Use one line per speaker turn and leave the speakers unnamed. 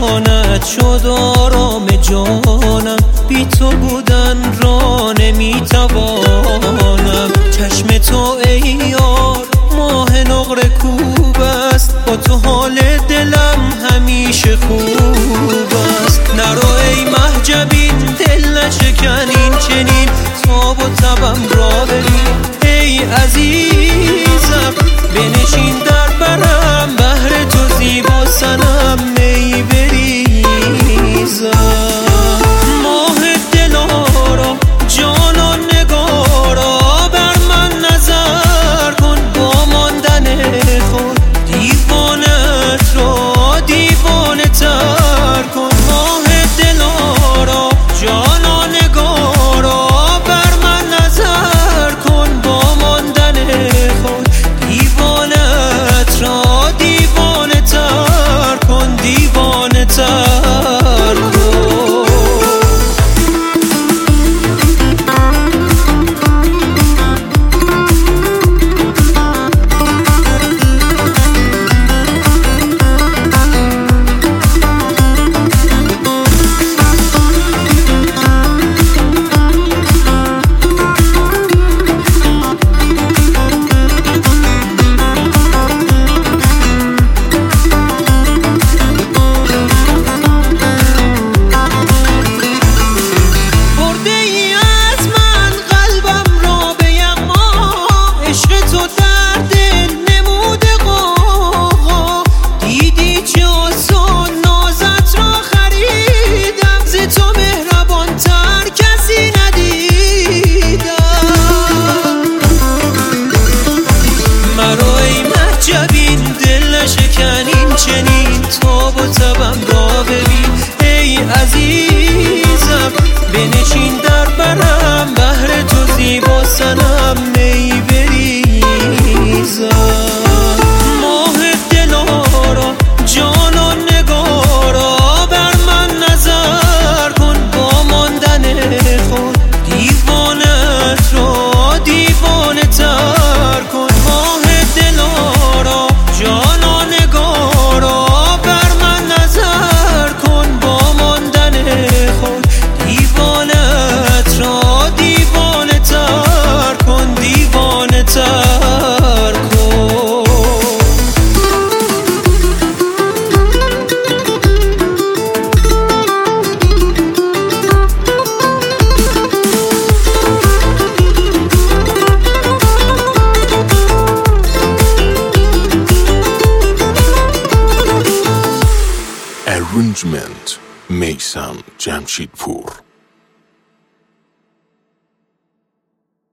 عیانت شد آرام جانم، بی تو بودن را نمیتوانم. چشم تو ای یار ماه نقره کوب است، با تو حال دلم همیشه خوب است. نرو ای مهجبین دل نشکنین چنین، تاب و تبم را ببین ای عزیزم. بنشین در برم بهر تو زیبا سنم می بریزم. ماه دلارا جانان نگارا بر من نظر کن، با ماندن خود دیوانت را دیوانه تر کن. ماه دلارا جانان نگارا بر من نظر کن، با ماندن خود دیوانت را دیوانه تر کن، دیوانه تر کن. چنین تاب و تبم را ببین ای عزیزم. بنشین در برم بهر تو زیبا سنم می بریزم. ماه دلارا جانان نگارا بر من نظر کن، با ماندن خود دیوانت را دیوانه تر کن. ماه دلارا جانان نگارا بر من نظر کن، با ماندن خود دیوانت را دیوانه تر کن، دیوانه تر کن.
Arrangement میثم جمشیدپور.